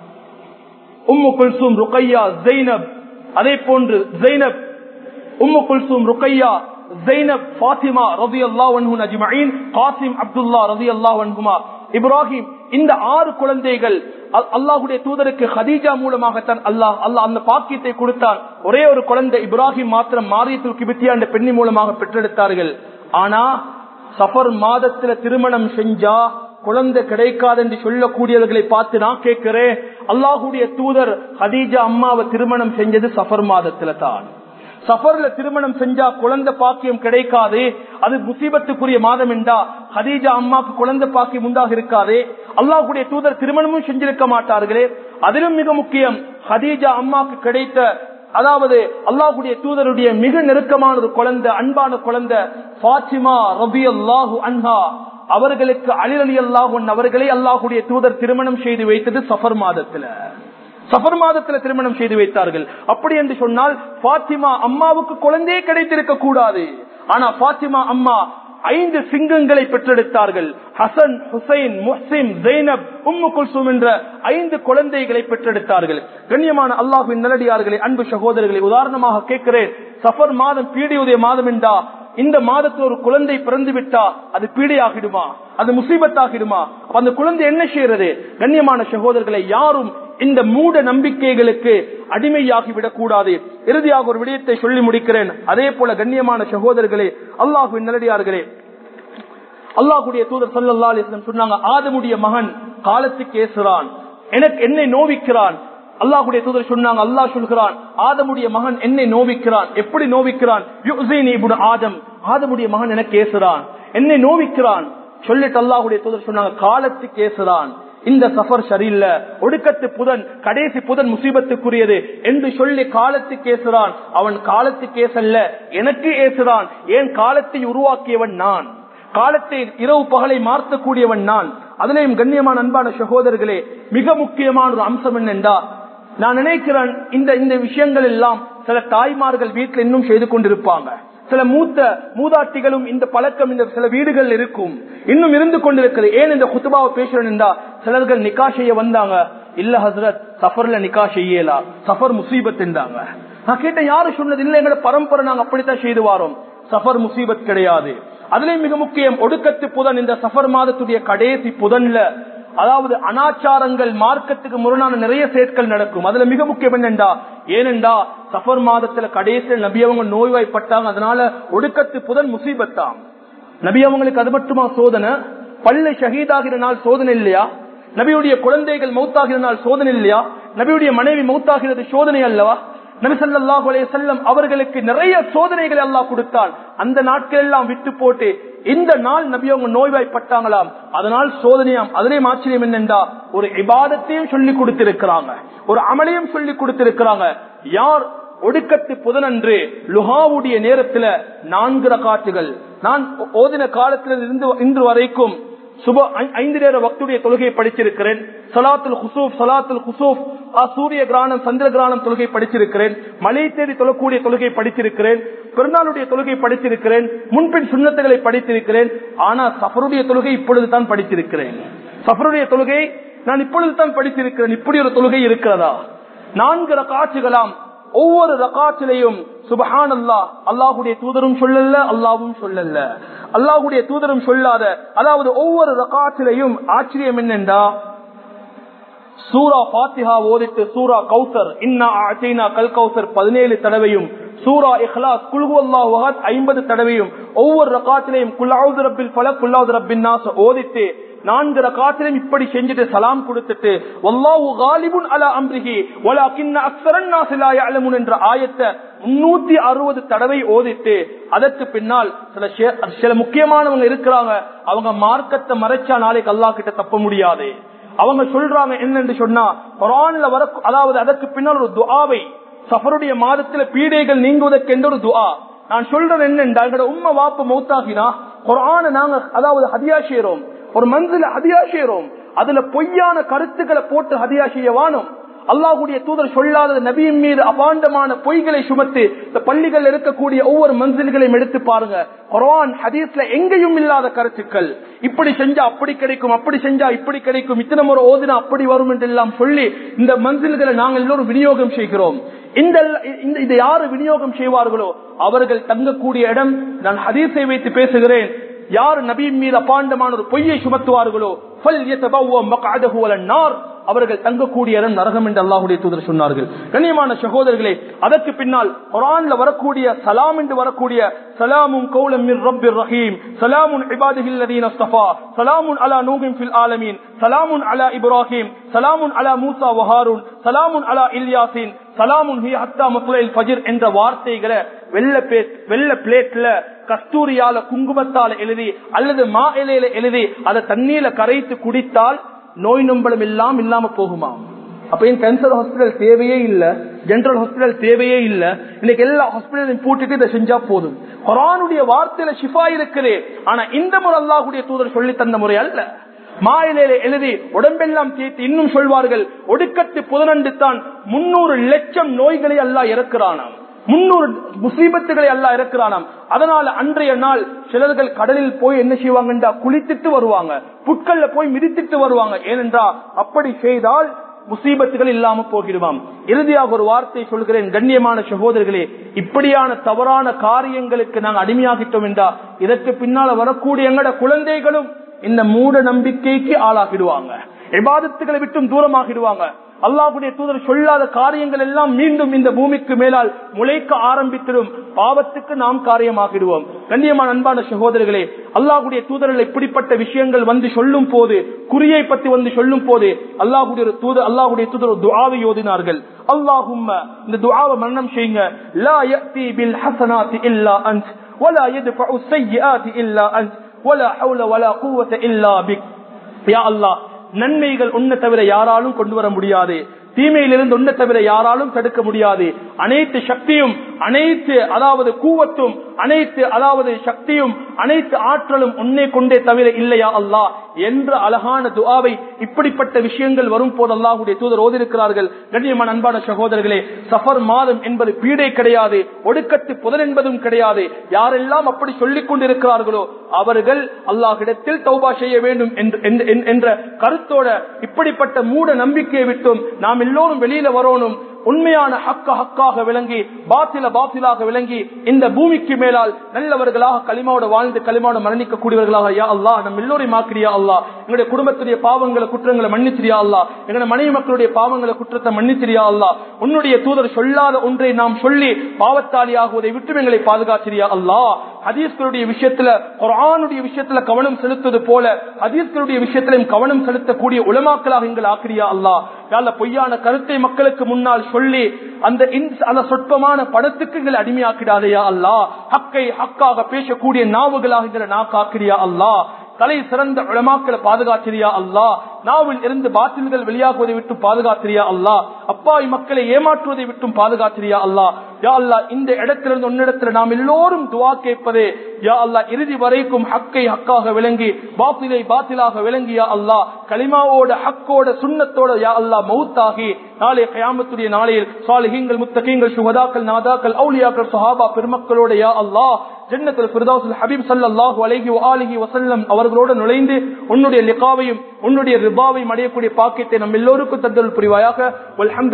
உம்மு குல்சூம், ருக்கையா, ஜைனப், அதே போன்று ஜைனப், உம்மு குல்சூம், ருக்கையா, ஜைனப், ஃபாத்திமா ரலியல்லாஹு அன்ஹும் அஜ்மஈன், காசிம், அப்துல்லா ரலியல்லாஹு அன்ஹுமா, இப்ராஹிம், இந்த ஆறு குழந்தைகள் அல்லாஹ்வுடைய தூதருக்கு ஹதீஜா மூலமாகத்தான் அல்லாஹ் அல்லாஹ் அந்த பாக்கியத்தை கொடுத்தான். ஒரே ஒரு குழந்தை இப்ராஹிம் மாத்திரம் மாரியத்துல் கிபித்தியா என்ற பெண்ணி மூலமாக பெற்றெடுத்தார்கள். ஆனா சஃபர் மாதத்துல திருமணம் செஞ்சா குழந்தை கிடைக்காது என்று சொல்லக்கூடியவர்களை பார்த்து நான் கேட்கிறேன், அல்லாஹுடைய தூதர் ஹதீஜா அம்மாவை திருமணம் செஞ்சது சஃபர் மாதத்துல தான். சஃபர்ல திருமணம் செஞ்சா குழந்தை பாக்கியம் கிடைக்காது, அது முசீபத்துக்குரிய மாதம் என்றா ஹதீஜா அம்மாக்கு குழந்தை பாக்கியம் உண்டாக இருக்காது. அல்லாஹ்வுடைய தூதர் திருமணமும் செஞ்சிருக்க மாட்டார்களே. அதிலும் மிக முக்கியம், ஹதீஜா அம்மாக்கு கிடைத்த, அதாவது அல்லாஹ்வுடைய தூதருடைய மிக நெருக்கமான ஒரு குழந்தை, அன்பான குழந்தை ஃபாத்திமா ரலியல்லாஹு அன்ஹா அவர்களுக்கு அலி ரலியல்லாஹு அன்ஹு அவர்களை அல்லாஹ்வுடைய தூதர் திருமணம் செய்து வைத்தது சஃபர் மாதத்துல. சஃபர் மாதத்துல திருமணம் செய்து வைத்தார்கள். அப்படி என்று சொன்னால் ஃபாத்திமா அம்மாவுக்கு குழந்தையே கிடைத்திருக்க கூடாது. ஆனா ஃபாத்திமா அம்மா ஐந்து சிங்கங்களை பெற்றெடுத்தார்கள். ஹசன், ஹுசைன், முஹ்சின், ஜைனப், உம்மு குல்சூம் என்ற ஐந்து குழந்தைகளை பெற்றெடுத்தார்கள். கண்ணியமான அல்லாஹ்வின் நல்லடியார்களே, அன்பு சகோதரர்களை, உதாரணமாக கேட்கிறேன், சஃபர் மாதம் பீடியுடைய மாதம் என்றா இந்த மாதத்தில் ஒரு குழந்தை பிறந்து விட்டா அது பீடையாகிடுமா, அது முசீபத்தாகிடுமா? அந்த குழந்தை என்ன செய்யறது? கண்ணியமான சகோதரர்களை, யாரும் இந்த மூட நம்பிக்கைகளுக்கு அடிமையாகிவிடக் கூடாது. இறுதியாக ஒரு விடயத்தை சொல்லி முடிக்கிறேன். அதே போல கண்ணியமான சகோதரர்களே, அல்லாஹ்வின் நல்லடியார்களே, அல்லாஹ்வுடைய தூதர் ஸல்லல்லாஹு அலைஹி வஸல்லம் சொன்னாங்க, ஆதமுடைய மகன் காலத்துக்கு ஏசுறான், எனக்கு என்னை நோவிக்கிறான். அல்லாஹ்வுடைய தூதர் சொன்னாங்க, அல்லாஹ் சொல்கிறான், ஆதமுடைய மகன் என்னை நோவிக்கிறான். எப்படி நோவிக்கிறான்? யுஸீனி இப்னு ஆதம், ஆதமுடைய மகன் எனக்கு ஏசுறான், என்னை நோவிக்கிறான். சொல்லிட்டு அல்லாஹ்வுடைய தூதர் சொன்னாங்க, காலத்துக்கு ஏசுறான், இந்த சஃபர் சரியில்லை, ஒடுக்கத்து புதன், கடைசி புதன் முசீபத்துக்குரியது என்று சொல்லி காலத்துக்கு ஏசுறான். அவன் காலத்துக்கு ஏசல்ல, எனக்கு ஏசுறான். ஏன்? காலத்தை உருவாக்கியவன் நான், காலத்தை இரவு பகலை மாற்றக்கூடியவன் நான். அதிலேயும் கண்ணியமான அன்பான சகோதரர்களே, மிக முக்கியமான ஒரு அம்சம் என்னென்றா, நான் நினைக்கிறேன் இந்த இந்த விஷயங்கள் எல்லாம் சில தாய்மார்கள் வீட்டில் இன்னும் செய்து கொண்டிருப்பாங்க. சில மூத்த மூதாட்டிகளும் இந்த பழக்கம் இந்த சில வீடுகள் இருக்கும், இன்னும் இருந்து கொண்டிருக்கிறது. ஏன் இந்த குத்துபாவை பேசுறேன் என்றா, சிலர்கள் நிக்கா செய்ய வந்தாங்க, இல்ல ஹசரத் சஃபர்ல நிக்கா செய்யலா, சஃபர் முசீபத் என்றாங்க. நான் கேட்ட, யாரு சொன்னது? இல்ல, எங்களோட பரம்பரை நாங்க அப்படித்தான் செய்து வாரோம், சஃபர் முசீபத் கிடையாது. அதுலயும் மிக முக்கியம், ஒடுக்கத்து புதன், இந்த சஃபர் மாதத்துடைய கடைசி புதன்ல, அதாவது அனாச்சாரங்கள், மார்க்கத்துக்கு முரணான நிறைய செயற்கள் நடக்கும். அதுல மிக முக்கியம் என்னண்டா, ஏனென்றா சஃபர் மாதத்துல கடைசியில் நபி அவங்க நோய்வாய்ப்பட்டாங்க. அதனால ஒடுக்கத்து புதன் முசீபத்தாம். நபி அவங்களுக்கு அது மட்டுமா சோதனை? பள்ளி ஷஹீதாகிற நாள் சோதனை இல்லையா? நபியுடைய குழந்தைகள் மௌத்தாகிற நாள் சோதனை இல்லையா? நபியுடைய மனைவி மௌத்தாகிறது சோதனை அல்லவா? நபி ஸல்லல்லாஹு அலைஹி வஸல்லம் அவர்களுக்கு நிறைய சோதனைகளை அல்லாஹ் கொடுத்தான். அந்த நாட்கள் எல்லாம் விட்டு போட்டு இந்த நாள் நபி அவங்க நோய்வாய்ப்பட்டாங்களாம், அதனால் சோதனையாம். அதிலே ஆச்சரியம் என்னென்றா, ஒரு இபாதத்தையும் சொல்லி கொடுத்திருக்கிறாங்க, ஒரு அமலையும் சொல்லி கொடுத்திருக்கிறாங்க. யார் ஒடுக்கத்து புதனன்று லுஹாவுடைய நேரத்துல நான்கு ரகாத்துகள், நான் ஓதின காலத்தில் இருந்து இன்று வரைக்கும் சுப ஐந்து நேர வக்துடைய தொழுகையை படிச்சிருக்கிறேன். சலாத்துல் குசூப், சலாத்துல் குசூப், சூரிய கிரானம், சந்திர கிரானம் தொழுகை படிச்சிருக்கிறேன். மழை தேடி தொழக்கூடிய தொழுகை படிச்சிருக்கிறேன். பெருநாளுடைய தொழுகை படிச்சிருக்கிறேன். முன்பின் சுன்னத்துகளை படித்திருக்கிறேன். ஆனா சஃபருடைய தொழுகை இப்பொழுது தான் படித்திருக்கிறேன். சஃபருடைய தொழுகை நான் இப்பொழுது தான் படித்திருக்கிறேன். இப்படி ஒரு தொழுகை இருக்கிறதா? நான்கு ரகாத்துகளாம். ஒவ்வொரு ரகாத்திலையும் சுப்ஹானல்லாஹ், அல்லாஹ்வுடைய தூதரும் சொல்லல, அல்லாஹ்வும் சொல்லல, அல்லாஹ்வுடைய தூதரும் சொல்லாத, அதாவது ஒவ்வொரு ரகாத்திலையும் ஆச்சரியம் என்னென்றா, சூரா ஃபாத்திஹா ஓதிட்டு சூரா கௌசர், இன்னா அஅதைனா கல் கௌசர் பதினேழு தடவையும், சூரா இஹ்லாஸ், குல் ஹுவல்லாஹு அஹத் ஐம்பது தடவையும், ஒவ்வொரு ரகாத்திலையும் குல் அஊது ரப்பில் ஃபலக், குல் அஊது ரப்பின் நாஸ் ஓதிட்டு நான்கு ரகாத்திலும் இப்படி செஞ்சுட்டு சலாம் கொடுத்துட்டு வல்லாஹு காலிபுன் அலா அம்ரிஹி வலக்கின்ன அக்ஸரன் நாஸ் லா யஅலமுன் என்ற ஆயத்தை முன்னூத்தி அறுபது தடவை ஓதிட்டு, அதற்கு பின்னால் சில சில முக்கியமானவங்க இருக்கிறாங்க, அவங்க மார்க்கத்தை மறைச்சா நாளைக்கு அல்லாஹ் கிட்ட தப்ப முடியாது. அவங்க சொல்றாங்க என்னன்னு சொன்னா, குர்ஆன்ல வர, அதாவது அதற்கு பின்னால் ஒரு துஆவை, சஃபருடைய மாதத்துல பீடைகள் நீங்குவதற்கு என்ற ஒரு துஆ. நான் சொல்றேன் என்னென்றா, எங்களோட உம்ம வாப்பு மௌத்தாகினா குர்ஆனை நாங்க, அதாவது ஹதியா செய்யறோம், ஒரு மன்சில ஹதியா செய்யறோம், அதுல பொய்யான கருத்துக்களை போட்டு ஹதியா செய்ய வானும். அல்லாஹ்வுடைய தூதர் சொல்லாத நபியின் மீது அபாண்டமான பொய்களை சுமத்து இந்த பள்ளிகள் இருக்கக்கூடிய ஒவ்வொரு மன்சில்களையும் எடுத்து பாருங்க. குர்ஆன் ஹதீஸ்ல எங்கேயும் இல்லாத கருத்துக்கள், இப்படி செஞ்சா அப்படி கிடைக்கும், அப்படி செஞ்சா இப்படி கிடைக்கும், இத்தனை முறை ஓதினா அப்படி வரும் என்றெல்லாம் சொல்லி இந்த மன்சில்களை நாங்கள் எல்லோரும் விநியோகம் செய்கிறோம். இந்த இதை யாரு விநியோகம் செய்வார்களோ அவர்கள் தங்கக்கூடிய இடம், நான் ஹதீஸை வைத்து பேசுகிறேன், யார் நபியின் மீது அபாண்டமான ஒரு பொய்யை சுமத்துவார்களோ அவர்கள் தங்கக்கூடிய இடம் நரகம் என்று அல்லாஹ்வுடைய தூதர் சொன்னார்கள். கண்ணியமான சகோதரர்களே, அதற்கு பின்னால் குர்ஆன்ல வரக்கூடிய சலாம் என்று வரக்கூடிய சலாமுன் கௌலம் மிர் ரப்பிர் ரஹீம், சலாமுன் இபாதிஹில் லதீன இஸ்தஃபா, சலாமுன் அலா நூஹின் ஃபில் ஆலமீன், சலாமுன் அலா இப்ராஹிம், சலாமுன் அலா மூசா வ ஹாரூன், சலாமுன் அலா இல்யாசின், சலாமுன் ஹி ஹத்தா மத்லஇல் ஃபஜ்ர் என்ற வார்த்தைகளை வெள்ள வெள்ள பிளேட்ல கஸ்தூரியால குங்குமத்தால எழுதி அல்லது மா இலையில எழுதி அதை தண்ணீர்ல கரைத்து குடித்தால் நோய் நம்பளம் எல்லாம் இல்லாம போகுமா? அப்ப ஏன் கேன்சர் ஹாஸ்பிட்டல் தேவையே இல்ல, ஜெனரல் ஹாஸ்பிட்டல் தேவையே இல்ல. இன்னைக்கு எல்லா ஹாஸ்பிட்டலையும் பூட்டிட்டு இதை செஞ்சா போதும். குர்ஆனுடைய வார்த்தையில ஷிஃபா இருக்குது. ஆனா இந்த முறை அல்லாஹ்வுடைய தூதர் சொல்லி தந்த முறை அல்ல. மாயிலே எழுதி உடம்பெல்லாம் தேய்த்து இன்னும் சொல்வார்கள், ஒடுக்கத்து புதனண்டு தான் முன்னூறு லட்சம் நோய்களை அல்லாஹ் இறக்குறானாம், முன்னூறு முசீபத்துகளை அல்லாஹ் இறக்குறானாம். அதனால அன்றைய நாள் சிலர்கள் கடலில் போய் என்ன செய்வாங்கன்றா குளித்துட்டு வருவாங்க, புட்கள்ல போய் மிதித்துட்டு வருவாங்க. ஏனென்றா அப்படி செய்தால் முசீபத்துகள் இல்லாம போகிடுவாம். இறுதியாக ஒரு வார்த்தை சொல்கிறேன், கண்ணியமான சகோதரர்களே, இப்படியான தவறான காரியங்களுக்கு நாங்கள் அடிமையாகிட்டோம் என்றா இதற்கு பின்னால வரக்கூடிய எங்கட குழந்தைகளும் இந்த மூட நம்பிக்கைக்கு ஆளாகிடுவாங்க, இபாதத்துகளை விட்டும் தூரமாகிடுவாங்க. அல்லாஹ்வுடைய தூதர் சொல்லாத காரியங்கள் எல்லாம் மீண்டும் இந்த பூமிக்கு மேலால் முளைக்க ஆரம்பித்திடும். பாவத்துக்கு நாம் காரியமாகிடுவோம். கண்ணியமான அன்பான சகோதரர்களே, அல்லாஹ்வுடைய தூதர்கள் இப்படிப்பட்ட விஷயங்கள் வந்து சொல்லும் போது, குறியை பற்றி வந்து சொல்லும் போது அல்லாஹ்வுடைய தூதர் அல்லாஹ்வுடைய தூதர் துஆவை ஓதினார்கள். அல்லாஹும்ம, இந்த துஆவை மரணம் செய்யுங்க, லா யத்தி பில் ஹஸனாத்தி இல்லா அன்த் வலா யத்ஃபஉ ஸய்யிஆத்தி இல்லா அன்த் வலா ஹவுல வலா குவத இல்லா பிக். யா அல்லாஹ், நன்மைகள் உன்னை தவிர யாராலும் கொண்டு வர முடியாது, தீமையிலிருந்து உன்னை தவிர யாராலும் தடுக்க முடியாது. அனைத்து சக்தியும், அனைத்து அதாவது கூவத்தும், அனைத்து அதாவது சக்தியும், அனைத்து ஆற்றலும் உன்னை கொண்டே தவிர இல்லையா அல்லாஹ் என்ற அழகான துஆவை இப்படிப்பட்ட விஷயங்கள் வரும் போது அல்லாஹ்வுடைய தூதர் ஓதிருக்கிறார்கள். கண்ணியமான அன்பான சகோதரர்களே, சஃபர் மாதம் என்பது பீடை கிடையாது, ஒடுக்கத்து புதன் என்பதும் கிடையாது. யாரெல்லாம் அப்படி சொல்லிக் கொண்டிருக்கிறார்களோ அவர்கள் அல்லாஹ்விடத்தில் தௌபா செய்ய வேண்டும் என்ற கருத்தோட இப்படிப்பட்ட மூட நம்பிக்கையை விட்டும் நாம் எல்லோரும் வெளியில வரணும். உண்மையான ஹக்க ஹக்காக விளங்கி, பாத்தில பாத்திலாக விளங்கி, இந்த பூமிக்கு மேலால் நல்லவர்களாக களிமாவோட வாழ்ந்து களிமாவோட மரணிக்க கூடியவர்களாக யா அல்லாஹ் நம்ம எல்லோரையும் ஆக்கிறியா அல்லாஹ். எங்களுடைய குடும்பத்துடைய பாவங்களை குற்றங்களை மன்னிச்சிரியா அல்லாஹ். எங்களுடைய மனைவி மக்களுடைய பாவங்களை குற்றத்தை மன்னிச்சிரியா அல்லாஹ். உன்னுடைய தூதர் சொல்லாத ஒன்றை நாம் சொல்லி பாவத்தாளி ஆகுவதை விட்டு எங்களை பாதுகாச்சிரியா அல்லாஹ். ஹதீஸ்களுடைய விஷயத்துல, குர்ஆனுடைய விஷயத்துல கவனம் செலுத்துவது போல ஹதீஸ்களுடைய விஷயத்திலும் கவனம் செலுத்தக்கூடிய உலமாக்களாக எங்கள் ஆக்கிரியா அல்லாஹ். யாழ்லா, பொய்யான கருத்தை மக்களுக்கு முன்னால் சொல்லி அந்த அந்த சொற்பமான படத்துக்கு எங்களை அடிமையாக்கிடாதையா அல்லாஹ். ஹக்கை ஹக்காக பேசக்கூடிய நாவுகளாக எங்களை நாக்காக்கிறியா அல்லாஹ். தலை சிறந்த உலமாக்களை பாதுகாத்திரியா அல்லாஹ். நாவில் இருந்து பாத்தில்கள் வெளியாகுவதை விட்டு பாதுகாத்திரியா அல்லாஹ். அப்பாவி மக்களை ஏமாற்றுவதை விட்டும் பாதுகாத்திரியா அல்லாஹ். யா அல்லாஹ், இந்த இடத்திலிருந்து உன்னிடத்தில் நாம் எல்லோரும் துஆ கேட்பதே யா அல்லாஹ், இறுதி வரைக்கும் ஹக்கை ஹக்காக விளங்கி பாத்திலை பாத்திலாக விளங்கியா அல்லாஹ், கலிமாவோட ஹக்கோட சுன்னத்தோட யா அல்லாஹ் மௌத்தாகி நாளை கியாமத்துடைய நாளையில் சாலிஹீன்கள், முத்தகீன்கள், சுஹதாக்கள், நாதாக்கள், அவுலியாக்கள், சஹாபா பெருமக்களோட யா அல்லாஹ் ஜன்னத்துல் ஃபிர்தௌஸில் ஹபீப் ஸல்லல்லாஹு அலைஹி வஆலிஹி வஸல்லம் அவர்களோடு நுழைந்து உன்னுடைய லிகாவையும் உன்னுடைய ரிபாவையும் அடையக்கூடிய பாக்கியத்தை நம் எல்லோருக்கும் தந்தருள் புரிவாயாக. வல்ஹம்து